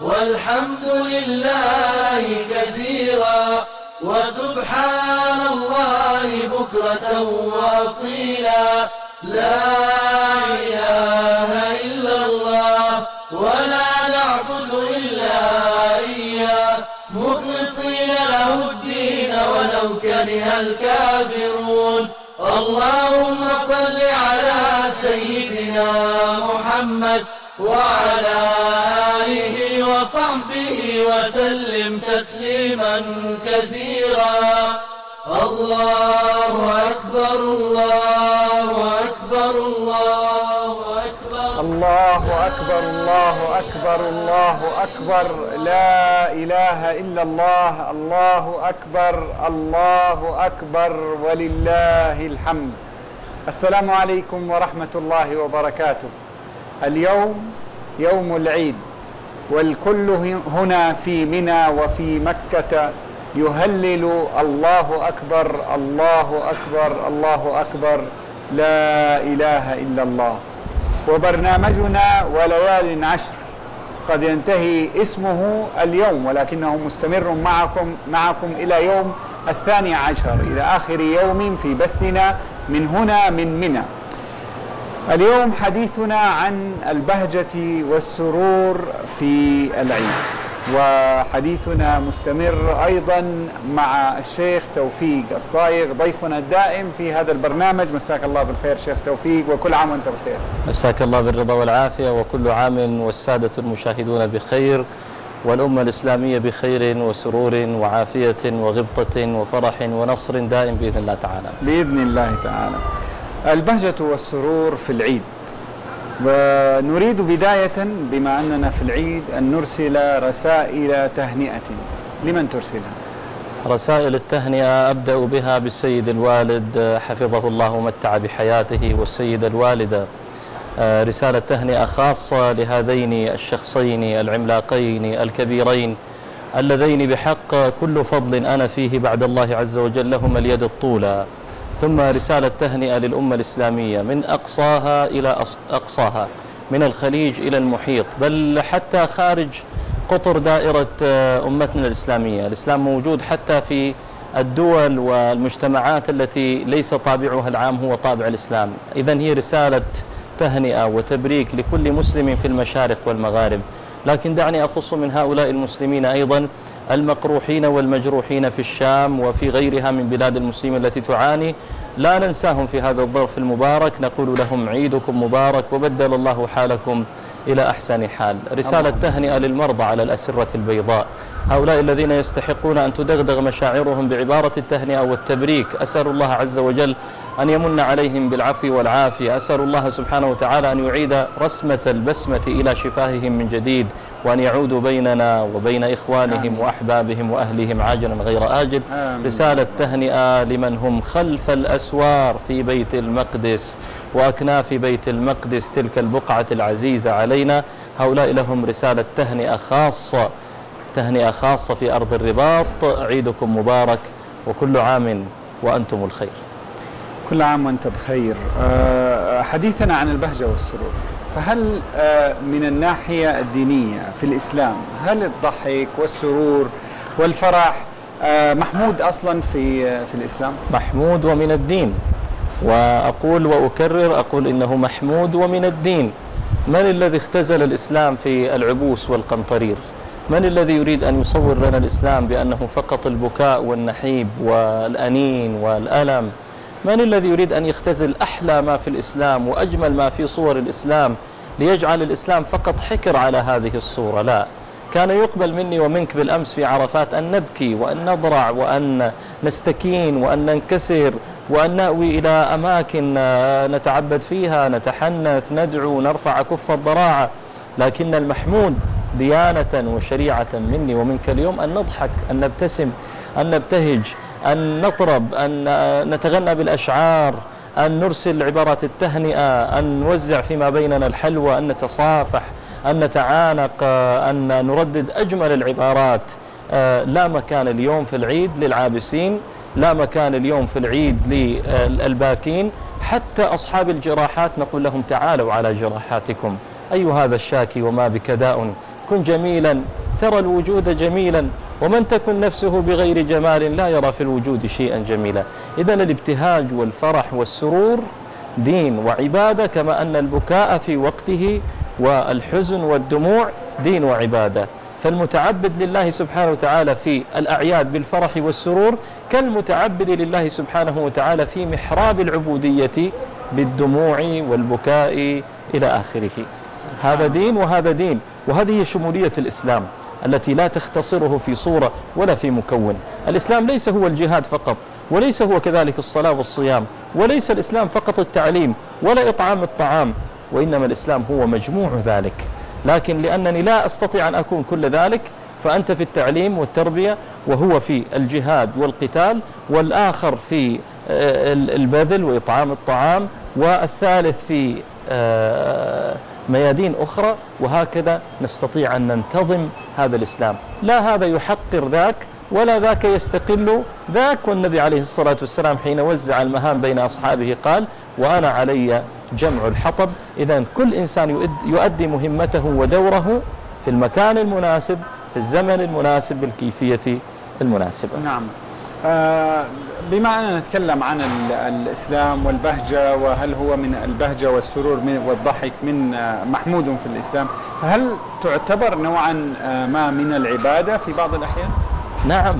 والحمد لله كثيرا وسبحان الله بكرة وأصيلا. لا إله إلا الله ولا نعبد إلا إياه مخلصين له الدين ولو كره الكافرون. اللهم صل على سيدنا محمد وعلى آله وصحبه وسلم تسليما كثيرا. الله أكبر الله أكبر الله أكبر الله أكبر الله أكبر الله أكبر. لا إله إلا الله. الله أكبر الله أكبر ولله الحمد. السلام عليكم ورحمة الله وبركاته. اليوم يوم العيد، والكل هنا في منى وفي مكة يهلل الله أكبر الله أكبر الله أكبر لا إله إلا الله. وبرنامجنا وليال عشر قد ينتهي اسمه اليوم، ولكنه مستمر معكم إلى يوم 12 إلى آخر يوم في بثنا من هنا من منى. اليوم حديثنا عن البهجة والسرور في العيد، وحديثنا مستمر أيضا مع الشيخ توفيق الصايغ ضيفنا الدائم في هذا البرنامج. مساك الله بالخير شيخ توفيق، وكل عام وانت بخير. مساك الله بالرضا والعافية، وكل عام والسادة المشاهدون بخير، والأمة الإسلامية بخير وسرور وعافية وغبطة وفرح ونصر دائم بإذن الله تعالى. بإذن الله تعالى. البهجة والسرور في العيد، ونريد بداية بما أننا في العيد أن نرسل رسائل تهنئة. لمن ترسلها؟ رسائل التهنئة أبدأ بها بالسيد الوالد حفظه الله ومتع بحياته، والسيدة الوالدة. رسالة تهنئة خاصة لهذين الشخصين العملاقين الكبيرين اللذين بحق كل فضل أنا فيه بعد الله عز وجل لهم اليد الطولى. ثم رسالة تهنئة للأمة الإسلامية من أقصاها إلى أقصاها، من الخليج إلى المحيط، بل حتى خارج قطر دائرة أمتنا الإسلامية. الإسلام موجود حتى في الدول والمجتمعات التي ليس طابعها العام هو طابع الإسلام. إذن هي رسالة تهنئة وتبريك لكل مسلم في المشارق والمغارب. لكن دعني أخص من هؤلاء المسلمين أيضا المقروحين والمجروحين في الشام وفي غيرها من بلاد المسلمين التي تعاني، لا ننساهم في هذا الظرف المبارك، نقول لهم عيدكم مبارك وبدل الله حالكم إلى أحسن حال. رسالة تهنئة للمرضى على الأسرة البيضاء، هؤلاء الذين يستحقون أن تدغدغ مشاعرهم بعبارة التهنئة والتبريك. أسأل الله عز وجل أن يمن عليهم بالعفو والعافية. أسأل الله سبحانه وتعالى أن يعيد رسمة البسمة إلى شفاههم من جديد، وأن يعودوا بيننا وبين إخوانهم وأحبابهم وأهلهم عاجلا غير آجل. رسالة تهنئة لمن هم خلف الأسوار في بيت المقدس وأكناف بيت المقدس، تلك البقعة العزيزة علينا، هؤلاء لهم رسالة تهنئة خاصة، تهنئة خاصة في أرض الرباط. عيدكم مبارك وكل عام وأنتم الخير. كل عام وأنت بخير. حديثنا عن البهجة والسرور، فهل من الناحية الدينية في الإسلام هل الضحك والسرور والفرح محمود أصلا في الإسلام؟ محمود ومن الدين، وأقول وأكرر أقول إنه محمود ومن الدين. من الذي اختزل الإسلام في العبوس والقنطرير؟ من الذي يريد أن يصور لنا الإسلام بأنه فقط البكاء والنحيب والأنين والألم؟ من الذي يريد أن يختزل أحلى ما في الإسلام وأجمل ما في صور الإسلام ليجعل الإسلام فقط حكر على هذه الصورة؟ لا، كان يقبل مني ومنك بالأمس في عرفات أن نبكي وأن نضرع وأن نستكين وأن ننكسر وأن نأوي إلى أماكن نتعبد فيها، نتحنث، ندعو، نرفع كف الضراعة. لكن المحمود ديانة وشريعة مني ومنك اليوم أن نضحك، أن نبتسم، أن نبتهج، أن نطرب، أن نتغنى بالأشعار، أن نرسل عبارات التهنئة، أن نوزع فيما بيننا الحلوى، أن نتصافح، أن نتعانق، أن نردد أجمل العبارات. لا مكان اليوم في العيد للعابسين، لا مكان اليوم في العيد للباكين. حتى أصحاب الجراحات نقول لهم تعالوا على جراحاتكم. أي هذا الشاكي وما بك داء تكن جميلا ترى الوجود جميلا، ومن تكن نفسه بغير جمال لا يرى في الوجود شيئا جميلا. إذن الابتهاج والفرح والسرور دين وعبادة، كما أن البكاء في وقته والحزن والدموع دين وعبادة. فالمتعبد لله سبحانه وتعالى في الأعياد بالفرح والسرور كالمتعبد لله سبحانه وتعالى في محراب العبودية بالدموع والبكاء إلى آخره. هذا دين وهذا دين، وهذه هي شمولية الإسلام التي لا تختصره في صورة ولا في مكون. الإسلام ليس هو الجهاد فقط، وليس هو كذلك الصلاة والصيام، وليس الإسلام فقط التعليم ولا إطعام الطعام، وإنما الإسلام هو مجموع ذلك. لكن لأنني لا أستطيع أن أكون كل ذلك، فأنت في التعليم والتربية، وهو في الجهاد والقتال، والآخر في البذل وإطعام الطعام، والثالث في ميادين أخرى، وهكذا نستطيع أن ننتظم هذا الإسلام. لا هذا يحقر ذاك ولا ذاك يستقل ذاك. والنبي عليه الصلاة والسلام حين وزع المهام بين أصحابه قال: وأنا علي جمع الحطب. إذن كل إنسان يؤدي مهمته ودوره في المكان المناسب في الزمن المناسب بالكيفية المناسبة. نعم. بما أننا نتكلم عن الإسلام والبهجة، وهل هو من البهجة والسرور والضحك من محمود في الإسلام، هل تعتبر نوعا ما من العبادة في بعض الأحيان؟ نعم.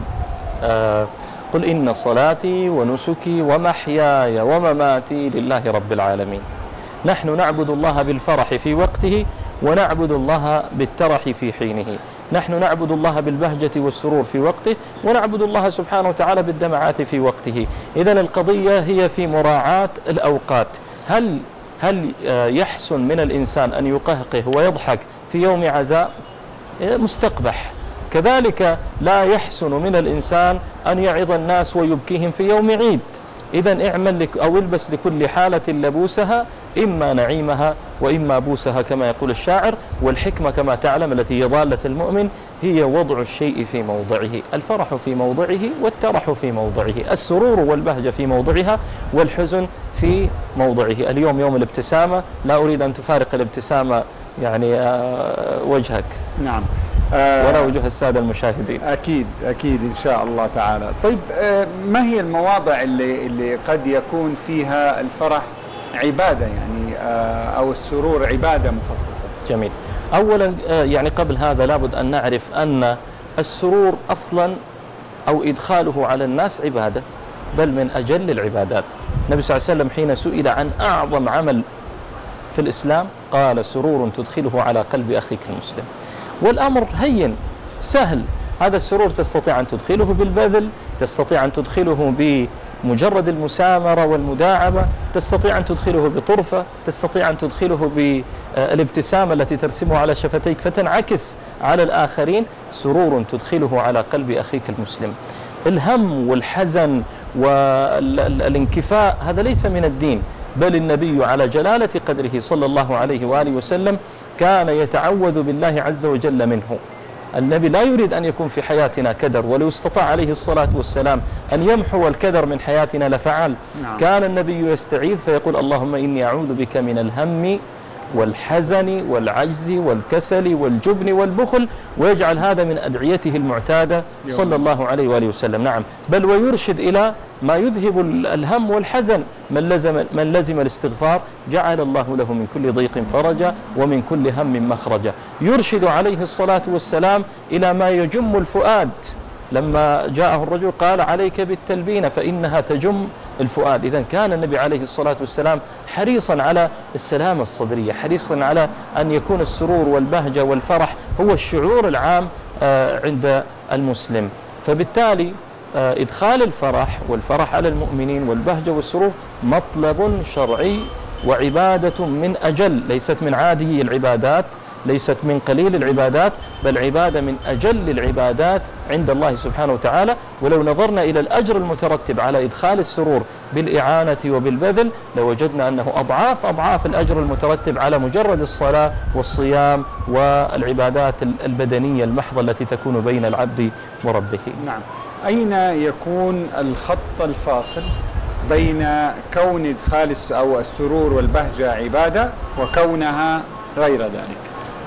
قل إن صلاتي ونسكي ومحياي ومماتي لله رب العالمين. نحن نعبد الله بالفرح في وقته، ونعبد الله بالترح في حينه. نحن نعبد الله بالبهجة والسرور في وقته، ونعبد الله سبحانه وتعالى بالدمعات في وقته. إذن القضية هي في مراعاة الأوقات. هل يحسن من الإنسان أن يقهقه ويضحك في يوم عزاء؟ مستقبح. كذلك لا يحسن من الإنسان أن يعظ الناس ويبكيهم في يوم عيد. إذن اعمل أو البس لكل حالة لبوسها، إما نعيمها وإما بوسها كما يقول الشاعر. والحكمة كما تعلم التي هي ضالة المؤمن هي وضع الشيء في موضعه. الفرح في موضعه والترح في موضعه، السرور والبهجة في موضعها والحزن في موضعه. اليوم يوم الابتسامة، لا أريد أن تفارق الابتسامة يعني وجهك. نعم. ولا وجه السادة المشاهدين. أكيد إن شاء الله تعالى. طيب، ما هي المواضع اللي قد يكون فيها الفرح عبادة يعني أو السرور عبادة مخصصة؟ جميل. أولا يعني قبل هذا لابد أن نعرف أن السرور أصلا أو إدخاله على الناس عبادة، بل من أجل العبادات. النبي صلى الله عليه وسلم حين سئل عن أعظم عمل في الإسلام قال: سرور تدخله على قلب أخيك المسلم. والأمر هين سهل. هذا السرور تستطيع أن تدخله بالبذل، تستطيع أن تدخله بمجرد المسامرة والمداعبة، تستطيع أن تدخله بطرفة، تستطيع أن تدخله بالابتسامة التي ترسمها على شفتيك فتنعكس على الآخرين. سرور تدخله على قلب أخيك المسلم. الهم والحزن والانكفاء هذا ليس من الدين، بل النبي على جلالة قدره صلى الله عليه وآله وسلم كان يتعوذ بالله عز وجل منه. النبي لا يريد أن يكون في حياتنا كدر، ولو استطاع عليه الصلاة والسلام أن يمحو الكدر من حياتنا لفعل. نعم. كان النبي يستعيذ فيقول: اللهم إني أعوذ بك من الهم والحزن والعجز والكسل والجبن والبخل، ويجعل هذا من أدعيته المعتادة صلى الله عليه وآله وسلم. نعم. بل ويرشد إلى ما يذهب الهم والحزن. من لزم الاستغفار جعل الله له من كل ضيق فرجا ومن كل هم مخرجا. يرشد عليه الصلاة والسلام إلى ما يجم الفؤاد. لما جاءه الرجل قال: عليك بالتلبين فإنها تجم الفؤاد. إذن كان النبي عليه الصلاة والسلام حريصا على السلامة الصدرية، حريصا على أن يكون السرور والبهجة والفرح هو الشعور العام عند المسلم. فبالتالي إدخال الفرح والفرح على المؤمنين والبهجة والسرور مطلب شرعي وعبادة من أجل، ليست من عادي العبادات، ليست من قليل العبادات، بل عبادة من أجل العبادات عند الله سبحانه وتعالى. ولو نظرنا إلى الأجر المترتب على إدخال السرور بالإعانة وبالبذل لوجدنا أنه أضعاف الأجر المترتب على مجرد الصلاة والصيام والعبادات البدنية المحضة التي تكون بين العبد وربه. نعم. أين يكون الخط الفاصل بين كون إدخال أو السرور والبهجة عبادة وكونها غير ذلك؟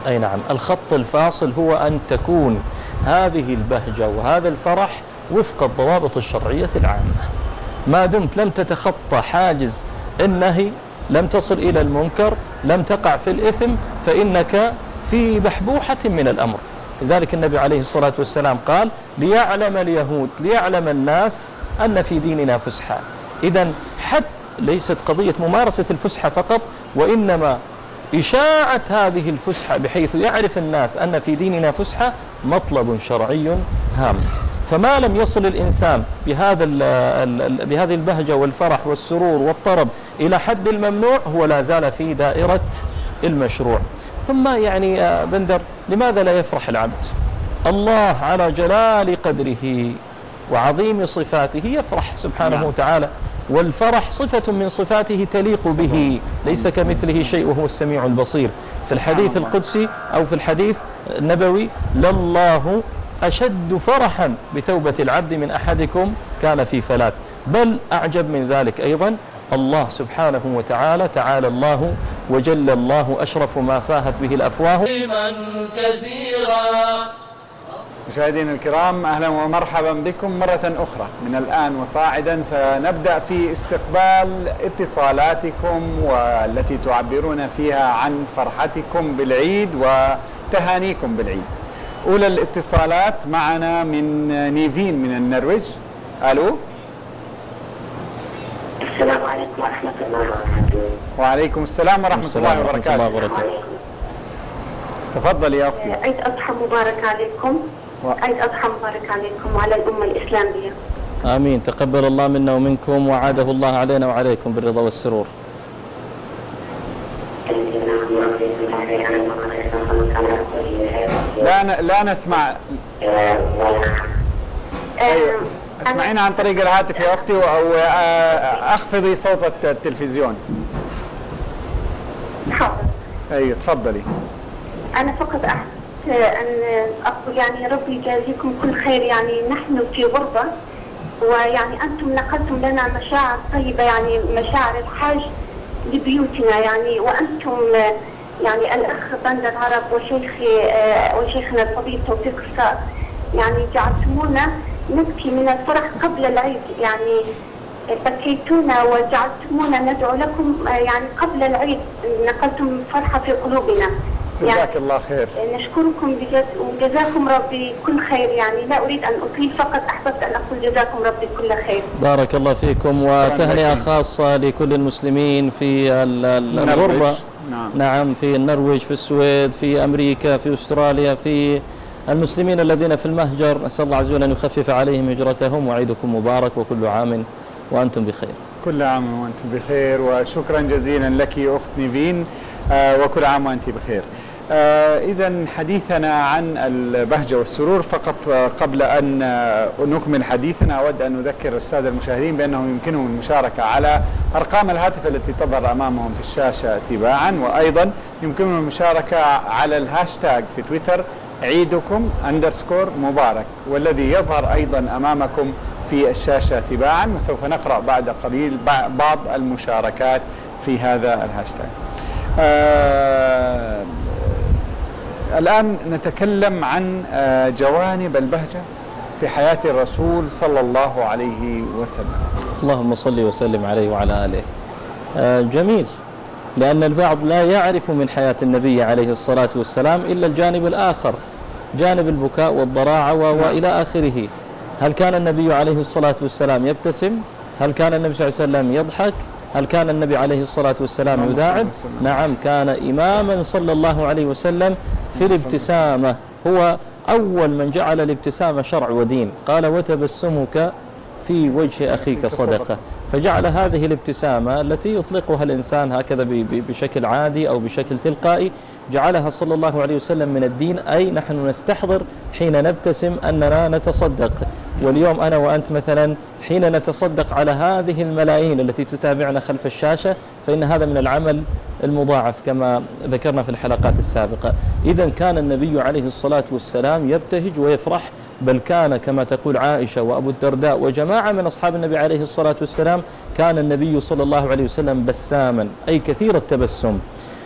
أي نعم، الخط الفاصل هو أن تكون هذه البهجة وهذا الفرح وفق الضوابط الشرعية العامة. ما دمت لم تتخطى حاجز النهي، لم تصل إلى المنكر، لم تقع في الإثم، فإنك في بحبوحة من الأمر. لذلك النبي عليه الصلاة والسلام قال: ليعلم اليهود، ليعلم الناس أن في ديننا فسحة. إذن حتى ليست قضية ممارسة الفسحة فقط، وإنما إشاعة هذه الفسحة بحيث يعرف الناس أن في ديننا فسحة مطلب شرعي هام. فما لم يصل الإنسان بهذه البهجة والفرح والسرور والطرب إلى حد الممنوع، هو لا زال في دائرة المشروع. ثم يعني بندر، لماذا لا يفرح العبد؟ الله على جلال قدره وعظيم صفاته يفرح سبحانه وتعالى، والفرح صفة من صفاته تليق به، ليس كمثله شيء وهو السميع البصير. في الحديث القدسي أو في الحديث النبوي: لله أشد فرحا بتوبة العبد من أحدكم كان في فلاة. بل أعجب من ذلك أيضا الله سبحانه وتعالى، تعالى الله وجل الله، أشرف ما فاهت به الأفواه. مشاهدينا الكرام، أهلا ومرحبا بكم مرة أخرى. من الآن وصاعدا سنبدأ في استقبال اتصالاتكم والتي تعبرون فيها عن فرحتكم بالعيد وتهانيكم بالعيد. أولى الاتصالات معنا من نيفين من النرويج. ألو. السلام عليكم ورحمة الله وبركاته. وعليكم السلام ورحمة الله وبركاته. تفضل يا أختي. عيد أضحى مبارك عليكم. عيد أضحى مبارك عليكم وعلى الأمة الإسلامية. آمين. تقبل الله منا ومنكم، وعاده الله علينا وعليكم بالرضا والسرور. لا نسمع. أيوة. اسمعينا عن طريق الهاتف يا أختي، أو أخفضي صوت التلفزيون. حاضر. أيوة تفضلي. أنا فقط أحب أن أقول يعني ربي يجازيكم كل خير. يعني نحن في غربة، ويعني أنتم نقلتم لنا مشاعر طيبة، يعني مشاعر الحاج لبيوتنا، يعني وأنتم يعني الأخ بندر عرب وشيخنا الفضيل توفيق الصقر، يعني جعلتمونا نبكي من الفرح قبل العيد، يعني بكيتونا وجعلتمونا ندعو لكم يعني قبل العيد، نقلتم فرحة في قلوبنا. جزاك الله خير. نشكركم وجزاكم ربي كل خير. يعني لا أريد أن أطيل، فقط أحببت أن أقول جزاكم ربي كل خير. بارك الله فيكم، وتهنئة خاصة لكل المسلمين في الغربة. نعم، في النرويج، في السويد، في أمريكا، في أستراليا، في المسلمين الذين في المهجر. أسأل الله عز وجل أن يخفف عليهم هجرتهم، وعيدكم مبارك وكل عام وأنتم بخير. كل عام وأنتم بخير، وشكرا جزيلا لك أخت نيفين، وكل عام وأنت بخير. إذا حديثنا عن البهجة والسرور. فقط قبل أن نكمل حديثنا أود أن أذكر السادة المشاهدين بأنهم يمكنهم المشاركة على أرقام الهاتف التي تظهر أمامهم في الشاشة تباعا، وأيضا يمكنهم المشاركة على الهاشتاج في تويتر عيدكم _مبارك، والذي يظهر أيضا أمامكم في الشاشة تباعا، وسوف نقرأ بعد قليل بعض المشاركات في هذا الهاشتاج. الآن نتكلم عن جوانب البهجة في حياة الرسول صلى الله عليه وسلم. اللهم صل وسلم عليه وعلى آله. جميل، لأن البعض لا يعرف من حياة النبي عليه الصلاة والسلام إلا الجانب الآخر، جانب البكاء والضراعة وإلى آخره. هل كان النبي عليه الصلاة والسلام يبتسم؟ هل كان النبي صلى الله عليه وسلم يضحك؟ هل كان النبي عليه الصلاة والسلام يداعب؟ نعم، كان إماما صلى الله عليه وسلم في الابتسامة. هو أول من جعل الابتسامة شرع ودين. قال: وتبسمك في وجه أخيك صدقة. فجعل هذه الابتسامة التي يطلقها الإنسان هكذا بشكل عادي أو بشكل تلقائي، جعلها صلى الله عليه وسلم من الدين. أي نحن نستحضر حين نبتسم أننا نتصدق. واليوم أنا وأنت مثلا حين نتصدق على هذه الملايين التي تتابعنا خلف الشاشة، فإن هذا من العمل المضاعف كما ذكرنا في الحلقات السابقة. إذن كان النبي عليه الصلاة والسلام يبتهج ويفرح، بل كان كما تقول عائشة وأبو الدرداء وجماعة من أصحاب النبي عليه الصلاة والسلام، كان النبي صلى الله عليه وسلم بساما، أي كثير التبسم.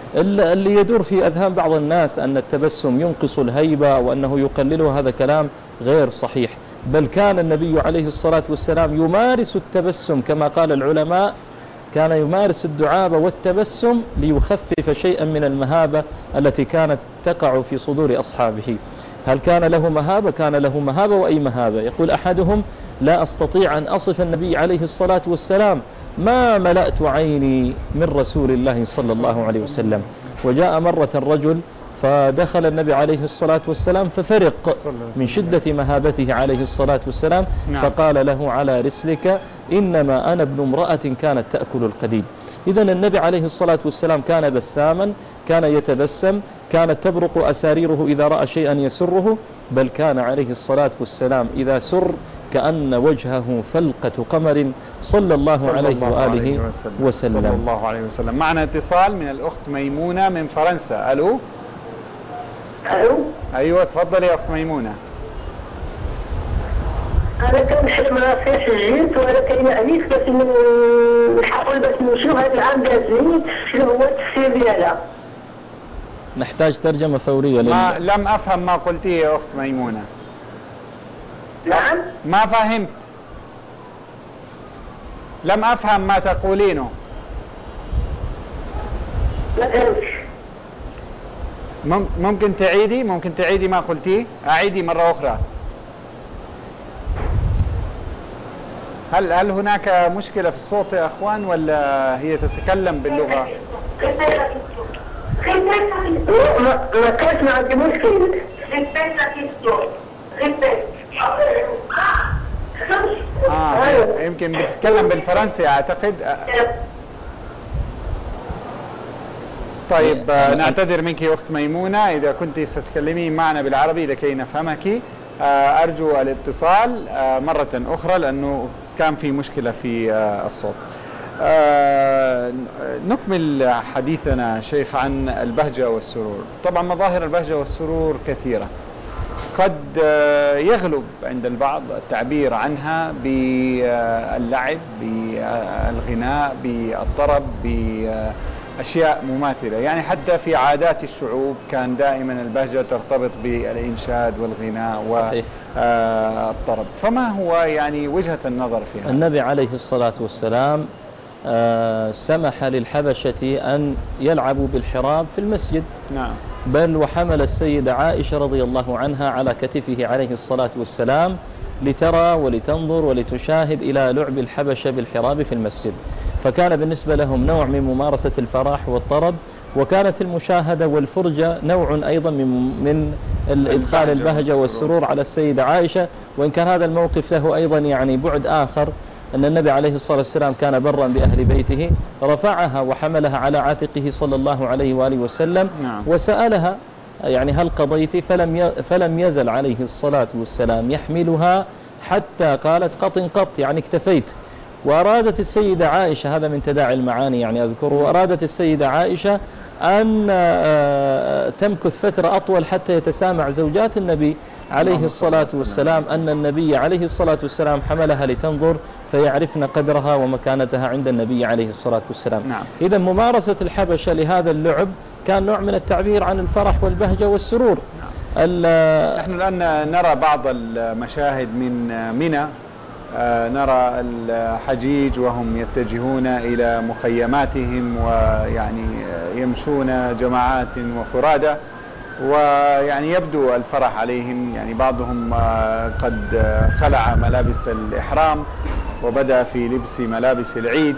اللي يدور في أذهان بعض الناس أن التبسم ينقص الهيبة وأنه يقلله، هذا كلام غير صحيح، بل كان النبي عليه الصلاة والسلام يمارس التبسم كما قال العلماء، كان يمارس الدعابة والتبسم ليخفف شيئا من المهابة التي كانت تقع في صدور أصحابه. هل كان له مهابة؟ كان له مهابة، وأي مهابة؟ يقول أحدهم: لا أستطيع أن أصف النبي عليه الصلاة والسلام، ما ملأت عيني من رسول الله صلى الله عليه وسلم. وجاء مرة رجل فدخل النبي عليه الصلاة والسلام ففرق من شدة مهابته عليه الصلاة والسلام، فقال له: على رسلك، إنما أنا ابن امرأة كانت تأكل القديد. إذن النبي عليه الصلاة والسلام كان بساما، كان يتبسم، كانت تبرق أساريره إذا رأى شيئا يسره، بل كان عليه الصلاة والسلام إذا سر كأن وجهه فلقة قمر صلى الله عليه وآله وسلم. صلى الله عليه وسلم. معنا اتصال من الأخت ميمونة من فرنسا. ألو. ألو. أيوة تفضلي يا أخت ميمونة. أنا كان حلم راسي سجلت، وأنا كان أنيس باش نحاول باش نشوف هذا العام دازني شنو هو التفسير ديالها. نحتاج ترجمة فورية. لم أفهم ما قلتيه يا أخت ميمونة. نعم. ما فهمت. لم أفهم ما تقولينه. ما فهمتش. ممكن تعيدي ما قلتيه؟ أعيدي مرة أخرى. هل هناك مشكلة في الصوت يا أخوان، ولا هي تتكلم باللغة؟ ما كانت ما عندي مشكلة. يمكن بتتكلم بالفرنسي أعتقد. طيب نعتذر منك يا أخت ميمونة إذا كنت ستتكلمين معنا بالعربي لكي نفهمك. أرجو الاتصال مرة أخرى لأنه كان في مشكلة في الصوت. نكمل حديثنا شيخ عن البهجة والسرور. طبعا مظاهر البهجة والسرور كثيرة، قد يغلب عند البعض التعبير عنها باللعب، بالغناء، بالطرب، بأشياء مماثلة. يعني حتى في عادات الشعوب كان دائما البهجة ترتبط بالإنشاد والغناء والطرب. فما هو يعني وجهة النظر في هذا؟ النبي عليه الصلاة والسلام سمح للحبشة أن يلعبوا بالحراب في المسجد. نعم. بل وحمل السيدة عائشة رضي الله عنها على كتفه عليه الصلاة والسلام لترى ولتنظر ولتشاهد إلى لعب الحبشة بالحراب في المسجد، فكان بالنسبة لهم نوع من ممارسة الفرح والطرب، وكانت المشاهدة والفرجة نوع أيضا من إدخال البهجة والسرور على السيدة عائشة. وإن كان هذا الموقف له أيضا يعني بعد آخر، أن النبي عليه الصلاة والسلام كان برا بأهل بيته، رفعها وحملها على عاتقه صلى الله عليه وآله وسلم. نعم. وسألها يعني هل قضيت؟ فلم يزل عليه الصلاة والسلام يحملها حتى قالت قط يعني اكتفيت. وأرادت السيدة عائشة، هذا من تداعي المعاني يعني أذكره، وأرادت السيدة عائشة أن تمكث فترة أطول حتى يتسامع زوجات النبي عليه الصلاة والسلام أن النبي عليه الصلاة والسلام حملها لتنظر فيعرفن قدرها ومكانتها عند النبي عليه الصلاة والسلام. نعم. إذا ممارسة الحبشة لهذا اللعب كان نوع من التعبير عن الفرح والبهجة والسرور. نحن الآن نرى بعض المشاهد من منى، نرى الحجيج وهم يتجهون إلى مخيماتهم ويعني يمشون جماعات وفرادى، ويعني يبدو الفرح عليهم. يعني بعضهم قد خلع ملابس الإحرام وبدأ في لبس ملابس العيد،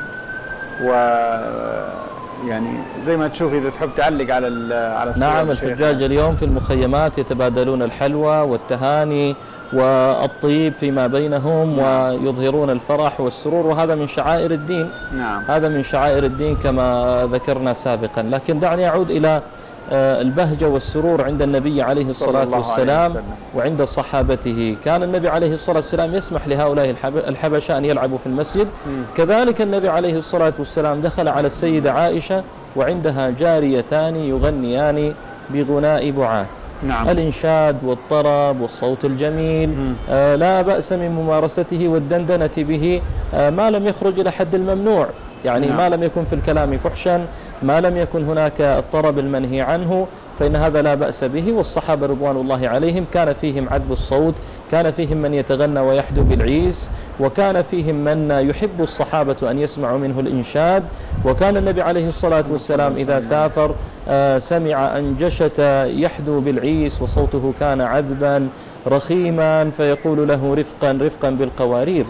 ويعني زي ما تشوف إذا تحب تعلق على الصورة. نعم. الحجاج اليوم في المخيمات يتبادلون الحلوى والتهاني والطيب فيما بينهم. نعم. ويظهرون الفرح والسرور، وهذا من شعائر الدين. نعم. هذا من شعائر الدين كما ذكرنا سابقا. لكن دعني أعود إلى البهجة والسرور عند النبي عليه الصلاة والسلام وعند صحابته. كان النبي عليه الصلاة والسلام يسمح لهؤلاء الحبشة أن يلعبوا في المسجد. كذلك النبي عليه الصلاة والسلام دخل على السيدة عائشة وعندها جاريتان يغنيان بغناء بعاث. نعم. الإنشاد والطرب والصوت الجميل لا بأس من ممارسته والدندنة به ما لم يخرج إلى حد الممنوع. يعني نعم. ما لم يكن في الكلام فحشا ما لم يكن هناك الطرب المنهي عنه فإن هذا لا بأس به. والصحابة رضوان الله عليهم كان فيهم عذب الصوت، كان فيهم من يتغنى ويحدو بالعيس، وكان فيهم من يحب الصحابة أن يسمعوا منه الإنشاد. وكان النبي عليه الصلاة والسلام إذا سافر سمع أنجشة يحدو بالعيس وصوته كان عذبا رخيما فيقول له رفقا رفقا بالقوارير.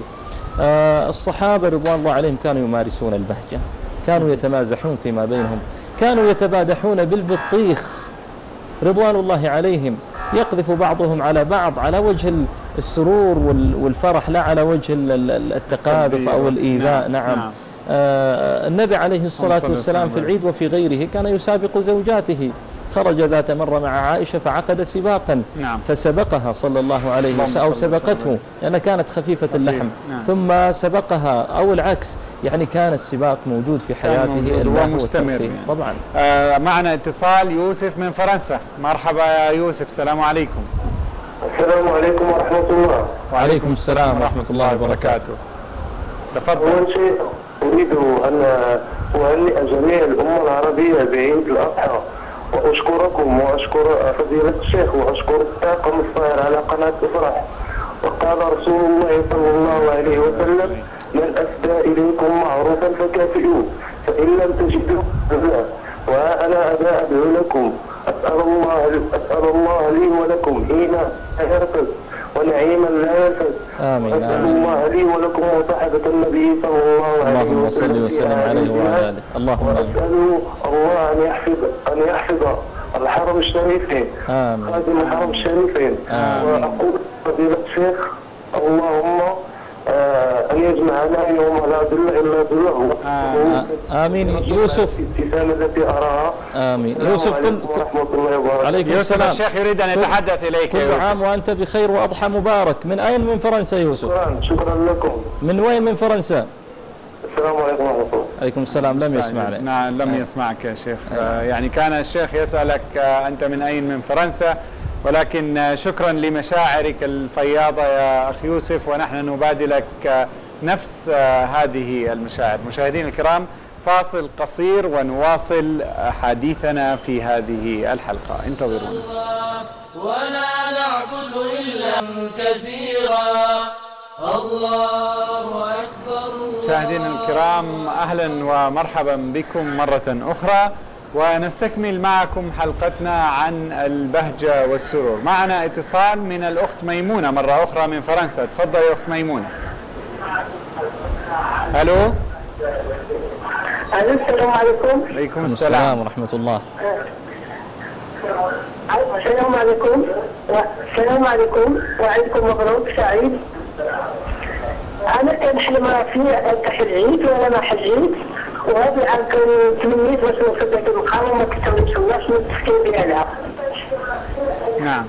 الصحابة رضوان الله عليهم كانوا يمارسون البهجة، كانوا يتمازحون فيما بينهم، كانوا يتبادحون بالبطيخ رضوان الله عليهم، يقذف بعضهم على بعض على وجه السرور والفرح لا على وجه التقاذف أو الإيذاء. نعم. النبي عليه الصلاة والسلام في العيد وفي غيره كان يسابق زوجاته، خرج ذات مرة مع عائشة فعقد سباقا فسبقها صلى الله عليه وسلم أو سبقته لأنها كانت خفيفة اللحم ثم سبقها أو العكس، يعني كان السباق موجود في حياته ومستمر يعني. طبعا. معنا اتصال يوسف من فرنسا. مرحبا يا يوسف، السلام عليكم. السلام عليكم ورحمة الله. وعليكم السلام ورحمة الله وبركاته. تفضل. أول شيء أريد أن أهنئ جميع الأمة العربية بعيد الأضحى، وأشكركم وأشكر فضيلة الشيخ وأشكر الطاقم الصائر على قناة افرح. وقال رسول الله صلى الله عليه وسلم: من أسدى إليكم معروفا فكافئوه فإن لم تجدوا فلا. وأنا أدعو لكم، أسأل الله لي ولكم إيمان لا يرتد ونعيما لا يفد. أسأل الله لي ولكم وصحبة النبي صلى الله عليه وسلم. اللهم صل وسلم عليه وعلى آله. اللهم وأسأل الله أن يحفظ الحرم الشريفين، خادم الحرم الشريفين. وأقول فضيلة الشيخ اللهم أن يجمعنا يوم لا ظل إلا ظله. آمين. يوسف الابتسامة التي أراها. آمين. يوسف ورحمة الله وبركاته. عليكم السلام. الشيخ يريد أن يتحدث إليك. كل عام وأنت بخير وأضحى مبارك. من أين من فرنسا يوسف؟ شكرا لكم. من وين من فرنسا؟ السلام عليكم ورحمة الله. عليكم السلام. لم يسمعنا. نعم لم يسمعك يا شيخ. يعني كان الشيخ يسألك أنت من أين من فرنسا، ولكن شكرا لمشاعرك الفياضة يا أخي يوسف، ونحن نبادلك نفس هذه المشاعر. مشاهدين الكرام، فاصل قصير ونواصل حديثنا في هذه الحلقة، انتظرونا. ولا نعبد إلا كثيرا. الله أكبر. مشاهدينا الكرام، أهلا ومرحبا بكم مرة أخرى، ونستكمل معكم حلقتنا عن البهجة والسرور. معنا اتصال من الأخت ميمونة مرة أخرى من فرنسا. تفضل يا أخت ميمونة. ألو. السلام عليكم. عليكم السلام ورحمة الله. السلام عليكم. السلام عليكم وعيدكم مبروك سعيد. أنا كنحلم في التحل العيد وأنا ما حجيت، وهذا العام تمنيت باش نوصل ذاك المقام وما كتسولناش من التفكير ديالها. نعم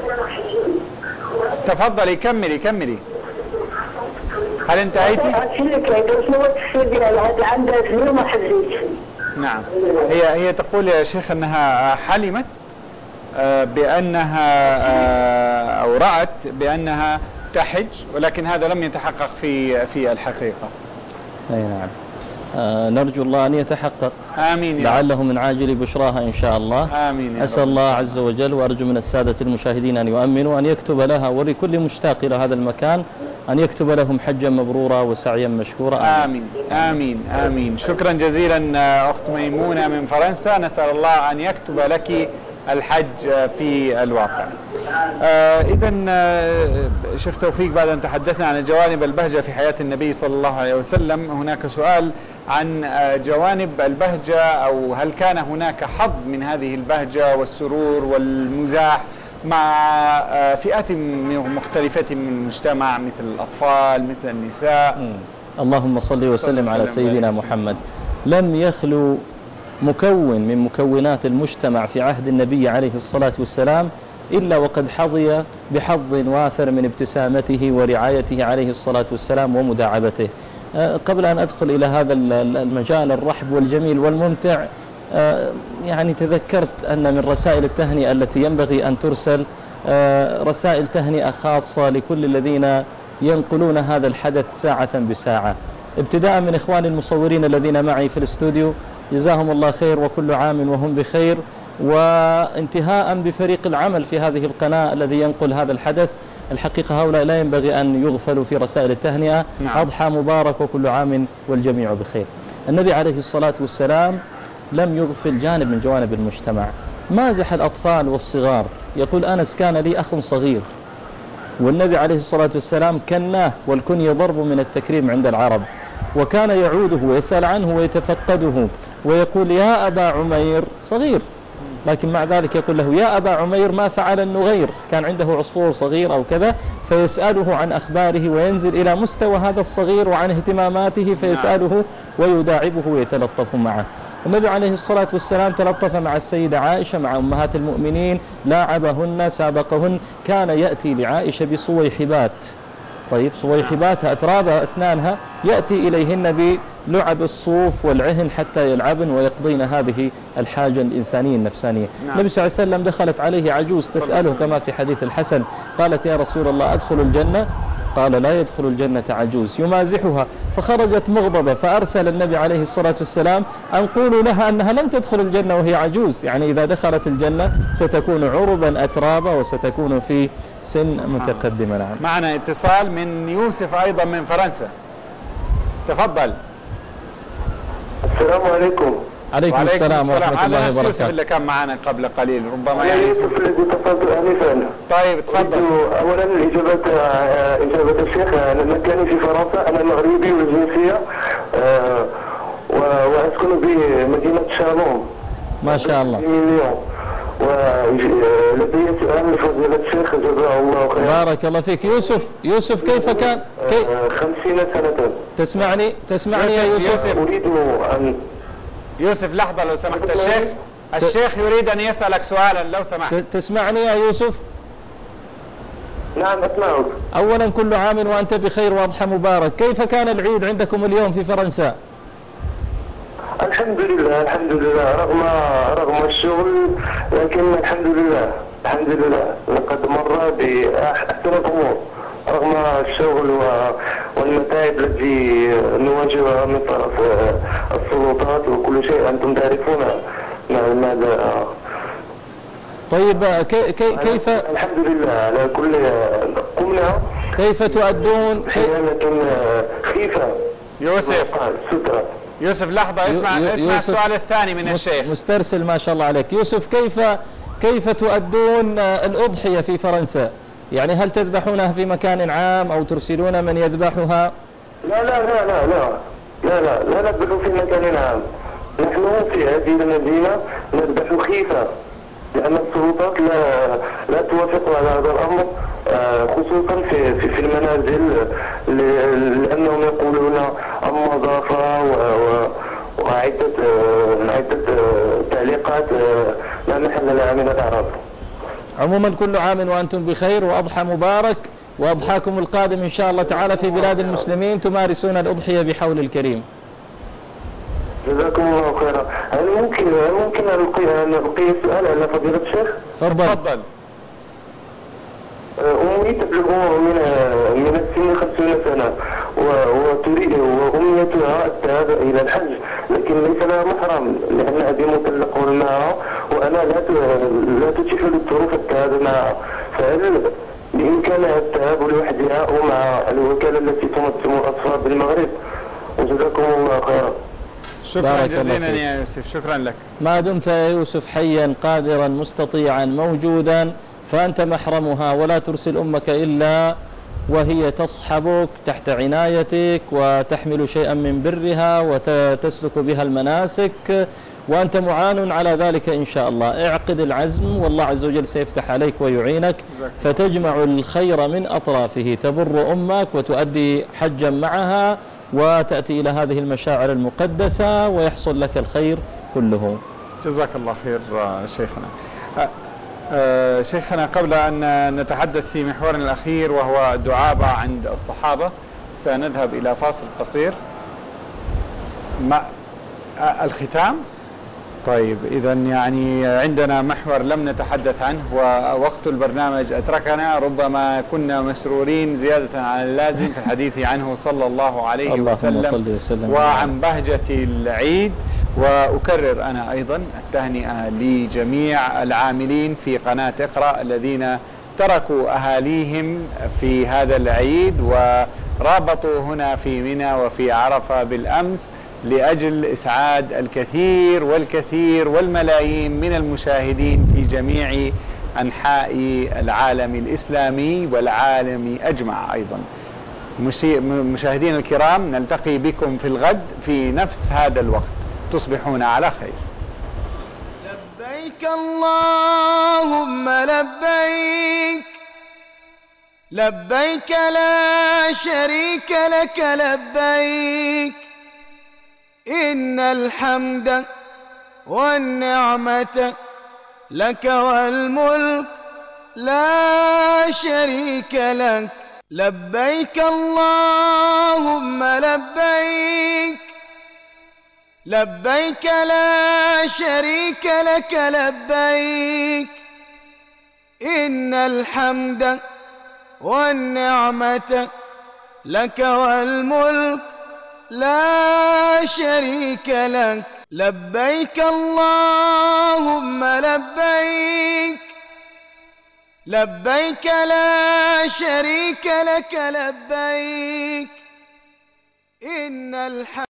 تفضلي كملي. هل انتهيتي؟ هادشي اللي كاين، شنو هو التفكير ديالها؟ هذا العام دازني وما حجيتش. نعم هي تقول يا شيخ أنها حلمت بأنها أو رأت بأنها تحج، ولكن هذا لم يتحقق في الحقيقة. أي نعم. نرجو الله أن يتحقق. آمين. لعله من عاجل بشراها إن شاء الله. آمين. أسأل الله عز وجل وأرجو من السادة المشاهدين أن يؤمنوا أن يكتب لها ولكل مشتاق إلى هذا المكان أن يكتب لهم حجا مبرورا وسعيا مشكورا. آمين آمين آمين. شكرا جزيلا أخت ميمونة من فرنسا، نسأل الله أن يكتب لك الحج في الواقع. إذا شيخ توفيق، بعد أن تحدثنا عن جوانب البهجة في حياة النبي صلى الله عليه وسلم، هناك سؤال عن جوانب البهجة، أو هل كان هناك حظ من هذه البهجة والسرور والمزاح مع فئات مختلفة من المجتمع، مثل الأطفال مثل النساء؟ اللهم صل وسلم على سيدنا محمد. لم يخلو مكون من مكونات المجتمع في عهد النبي عليه الصلاة والسلام إلا وقد حظي بحظ وافر من ابتسامته ورعايته عليه الصلاة والسلام ومداعبته. قبل أن أدخل إلى هذا المجال الرحب والجميل والممتع، يعني تذكرت أن من رسائل التهنئة التي ينبغي أن ترسل رسائل تهنئة خاصة لكل الذين ينقلون هذا الحدث ساعة بساعة، ابتداء من إخواني المصورين الذين معي في الاستوديو، جزاهم الله خير وكل عام وهم بخير. وانتهاء بفريق العمل في هذه القناة الذي ينقل هذا الحدث، الحقيقة هؤلاء لا ينبغي أن يغفلوا في رسائل التهنئة. أضحى مبارك وكل عام والجميع بخير. النبي عليه الصلاة والسلام لم يغفل جانب من جوانب المجتمع، مازح الأطفال والصغار. يقول أنس كان لي أخ صغير، والنبي عليه الصلاة والسلام كناه، والكنية ضرب من التكريم عند العرب، وكان يعوده ويسأل عنه ويتفقده ويقول يا أبا عمير، صغير لكن مع ذلك يقول له يا أبا عمير ما فعل النغير، كان عنده عصفور صغير أو كذا فيسأله عن أخباره وينزل إلى مستوى هذا الصغير وعن اهتماماته فيسأله ويداعبه ويتلطف معه. النبي عليه الصلاة والسلام تلطف مع السيدة عائشة، مع أمهات المؤمنين، لاعبهن، سابقهن. كان يأتي لعائشة بصويحبات، طيب صويحباتها أترابها أسنانها، يأتي إليهن بلعب الصوف والعهن حتى يلعبن ويقضين هذه الحاجة الإنسانية النفسانية. النبي صلى الله عليه وسلم دخلت عليه عجوز تسأله كما في حديث الحسن، قالت يا رسول الله أدخل الجنة؟ قال لا يدخل الجنة عجوز. يمازحها فخرجت مغضبة، فأرسل النبي عليه الصلاة والسلام أن قولوا لها أنها لم تدخل الجنة وهي عجوز، يعني إذا دخلت الجنة ستكون عربا أترابا وستكون في سن متقدمة. نعم. معنا اتصال من يوسف أيضا من فرنسا، تفضل. السلام عليكم. عليكم السلام ورحمة الله وبركاته. يوسف وبركاته. اللي كان معنا قبل قليل ربما يا يوسف الذي اتصلت آنفا. طيب تفضل. أولا إجابة الشيخ، أنا مكاني في فرنسا، أنا مغربي والجنسية وأسكن بمدينة شالون. ما شاء الله. ولدي سؤال لفضيلة الشيخ جزاه الله خيرا. بارك الله فيك. يوسف كيف كان 50 سنة. تسمعني يا يوسف. أريد أن يوسف لحظة لو سمحت، الشيخ يريد أن يسألك سؤالا لو سمحت. تسمعني يا يوسف؟ نعم أسمعك. أولا كل عام وأنت بخير وأضحى مبارك. كيف كان العيد عندكم اليوم في فرنسا؟ الحمد لله رغم الشغل، لكن الحمد لله لقد مر بأحسن الأمور رغم الشغل والمتاعب التي نواجهها من طرف السلطات وكل شيء أنتم تعرفون ماذا. طيب كيف الحمد لله على كل قمنا. كيف تؤدون لكن خيفة يوسف لحظة، اسمع السؤال الثاني من الشيخ. مسترسل ما شاء الله عليك. يوسف كيف تؤدون الأضحية في فرنسا؟ يعني هل تذبحونها في مكان عام أو ترسلون من يذبحها؟ لا نذبح في مكان عام. نحن في هذه المدينة نذبح خيفة، لأن السلطات لا توافق على هذا الأمر، خصوصا في المنازل، لأنهم يقولون النظافة وعدة تعليقات لا محل لها من الأعراب. عموما كل عام وأنتم بخير وأضحى مبارك، وأضحاكم القادم إن شاء الله تعالى في بلاد المسلمين تمارسون الأضحية بحول الكريم. جزاكم الله خيرا. هل ممكن أن ألقي سؤال على فضيلة الشيخ؟ تفضل. أمي تبلغ من السن 50 سنة وتريد وأمنيتها الذهاب إلى الحج، لكن ليس لها محرم لأن أبي مطلق معها وأنا لا تتيح للظروف الذهاب معها، فهل بإمكانها الذهاب لوحدها أو مع الوكالة التي تنظم الأطفال بالمغرب؟ وجزاكم الله خيرا. شكرا جزيلا يا يوسف، شكرا لك. ما دمت يا يوسف حيا قادرا مستطيعا موجودا فأنت محرمها، ولا ترسل أمك إلا وهي تصحبك تحت عنايتك وتحمل شيئا من برها وتسلك بها المناسك، وأنت معان على ذلك إن شاء الله. اعقد العزم والله عز وجل سيفتح عليك ويعينك، فتجمع الخير من أطرافه، تبر أمك وتؤدي حجا معها وتأتي إلى هذه المشاعر المقدسة ويحصل لك الخير كله. جزاك الله خير شيخنا. شيخنا قبل أن نتحدث في محورنا الأخير وهو الدعابة عند الصحابة سنذهب إلى فاصل قصير. الختام. طيب إذا يعني عندنا محور لم نتحدث عنه ووقت البرنامج أتركنا، ربما كنا مسرورين زيادة عن اللازم في الحديث عنه صلى الله عليه وسلم وعن بهجة العيد، وأكرر أنا أيضا التهنئة لجميع العاملين في قناة اقرأ الذين تركوا أهاليهم في هذا العيد ورابطوا هنا في منى وفي عرفة بالأمس لأجل إسعاد الكثير والكثير والملايين من المشاهدين في جميع أنحاء العالم الإسلامي والعالم أجمع. أيضا مشاهدين الكرام، نلتقي بكم في الغد في نفس هذا الوقت، تصبحون على خير. لبيك اللهم لبيك، لبيك لا شريك لك لبيك، إن الحمد والنعمة لك والملك لا شريك لك. لبيك اللهم لبيك، لبيك لا شريك لك لبيك، إن الحمد والنعمة لك والملك لا شريك لك. لبيك اللهم لبيك، لبيك لا شريك لك لبيك، إن الحمد